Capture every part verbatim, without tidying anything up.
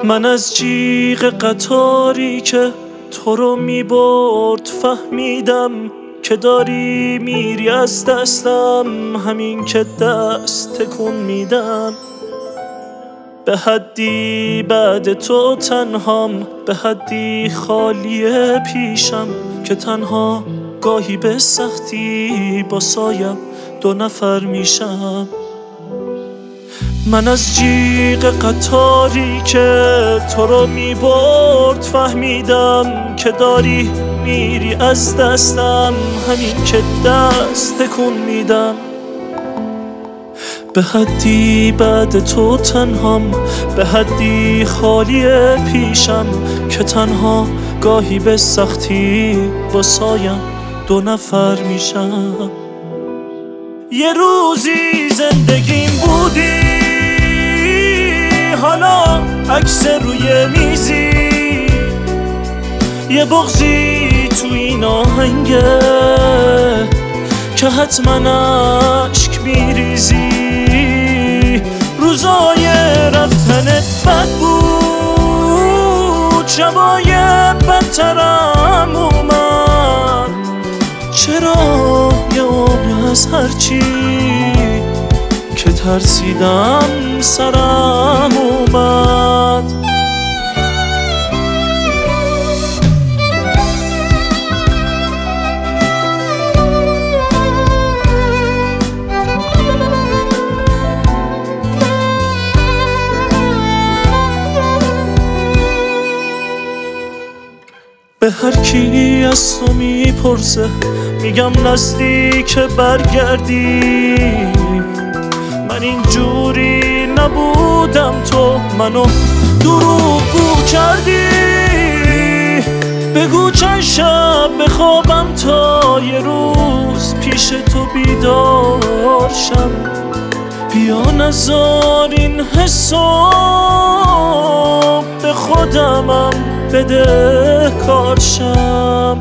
من از جیغ قطاری که تو رو میبرد فهمیدم که داری میری از دستم، همین که دست تکون میدم. به حدی بعد تو تنهام، به حدی خالی پیشم که تنها گاهی به سختی با سایم دو نفر میشم. من از جیغ قطاری که تو رو میبرد فهمیدم که داری میری از دستم، همین که دست تکون میدم. به حدی بعد تو تنهام، به حدی خالی پیشم که تنها گاهی به سختی با سایم دو نفر میشم. یه روزی زندگیم بودی، حالا عکس روی میزی، یه بغضی تو این آهنگه که حتما اشک میریزی. روزای رفتنت بد بود، شبای بدترم اومد. چرا یه عمر از هرچی که ترسیدم سرم اومد. به هر کی از تو میپرسه میگم نزدیک برگردی. من اینجوری نبودم، تو منو دروغگو کردی. بگو چند شب بخوابم تا یه روز پیش تو بیدار شم. بیا نذار این حساب به خودمم بده کارشم.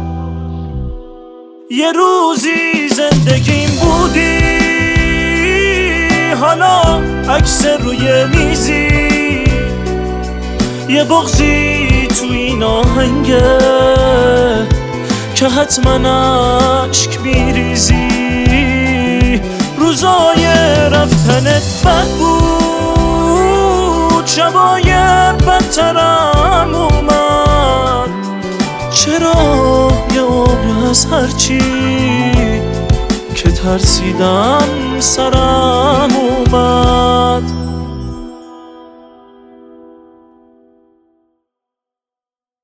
یه روزی زندگیم بودی، حالا عکس روی میزی، یه بغضی تو این آهنگه که حتما اشک میریزی. روزای رفتنت بد بود، شبای بدترم اومد. چرا یه عمر از هرچی که ترسیدم سرم